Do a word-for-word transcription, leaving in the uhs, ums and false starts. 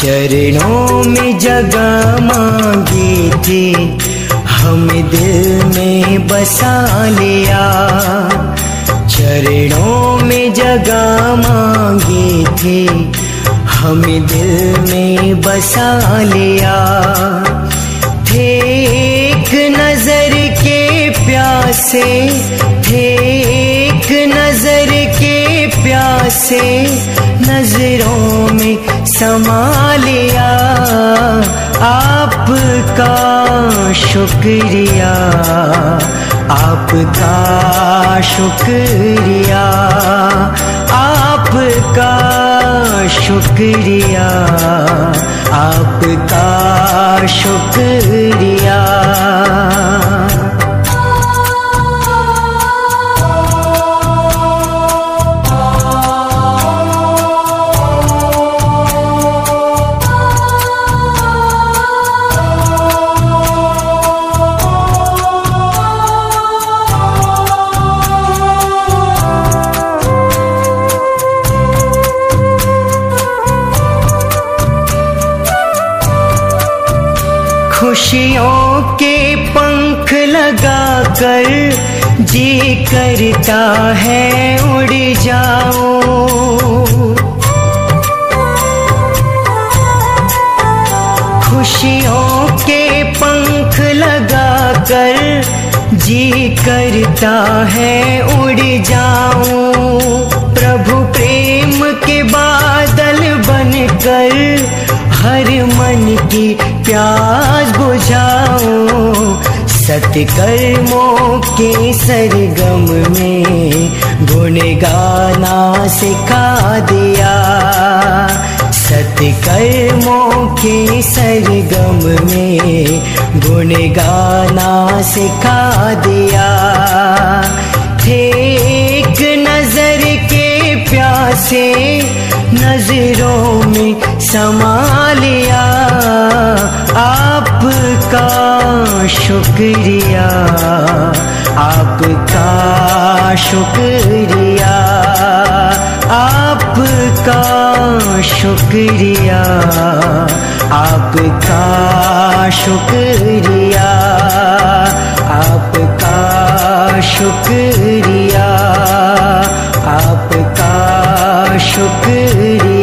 चरणों में जगह मांगी थी, हमें दिल में बसा लिया। चरणों में जगह मांगी थी, हमें दिल में बसा लिया। थे एक नजर के प्यासे, थे एक नजर के प्यासे, नजरों में समा लिया। आपका शुक्रिया, आपका शुक्रिया, आपका शुक्रिया, आपका शुक्रिया। खुशियों के पंख लगाकर जी करता है उड़ जाऊं। खुशियों के पंख लगाकर जी करता है उड़ जाऊं। प्रभु प्रेम के बादल बनकर हर मन की प्यास बुझाऊं। सत्कर्मों के सरगम में गुण गाना सिखा दिया। सत्कर्मों के सरगम में गुण गाना सिखा दिया। थे एक नजर के प्यासे, नजरों में समा लिया। आपका शुक्रिया, आपका शुक्रिया, आपका शुक्रिया, आपका शुक्रिया, आपका शुक्रिया, आपका शुक्रिया।